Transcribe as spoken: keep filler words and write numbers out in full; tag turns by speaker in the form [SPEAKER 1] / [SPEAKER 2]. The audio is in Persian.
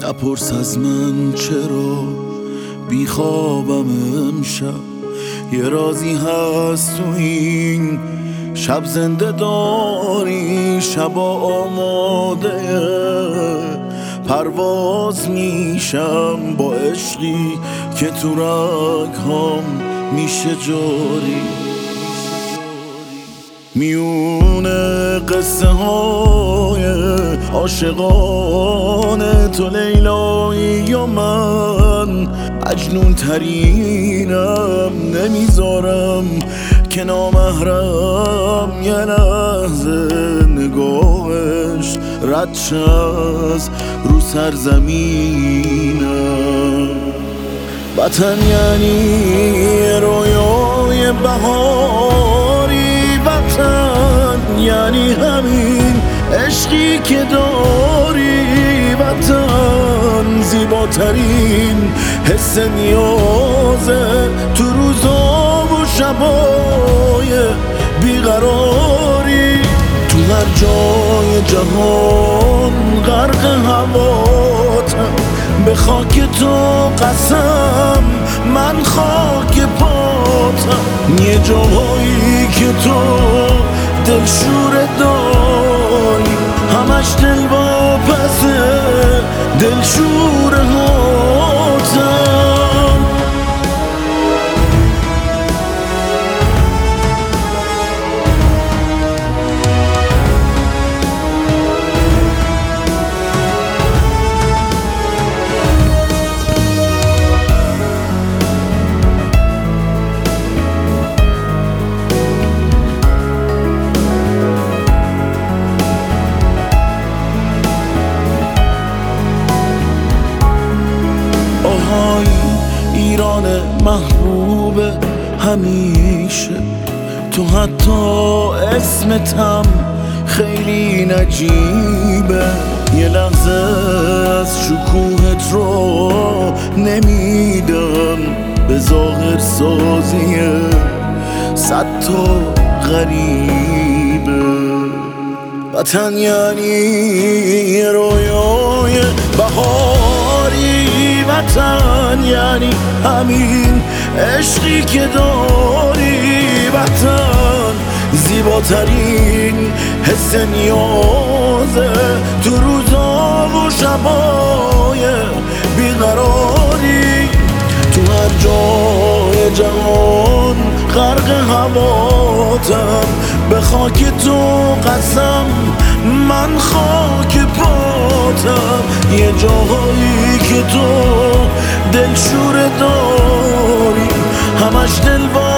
[SPEAKER 1] نپرس از من چرا بیخوابم امشب، یه رازی هست تو این شب زنده داری. شبا آماده پرواز میشم با عشقی که تو رگ‌هام میشه جاری. میونه قصه های عاشقانه تو لیلایی و من مجنون ترینم، نمیذارم که نامحرم یه لحظه نگاهش رد شه از رو سرزمینم. وطن یعنی رویای بهاری، وطن یعنی همین عشقی که داری. وطن زیباترین حس نیازه تو روزا و شبای بیقراری. تو هر جای جهان غرق هواتم، به خاک تو قسم من خاک پاتم. یه جاهایی که تو دلشور داری، همش دل واپسه دلشور هاتم. ایران محبوب همیشه، تو حتی اسمتم خیلی نجیبه. یه لحظه از شکوهت رو نمیدم به ظاهر سازی صد تا غریبه. وطن یعنی رویای بهاری، وطن یعنی همین عشقی که داری. وطن زیباترین حس نیازه تو روزا و شبای بیقراری. تو هر جای جهان غرق هواتم، به خاک تو قسم من خاک پاتم. یه جاهایی که تو دلشور داری، همش دل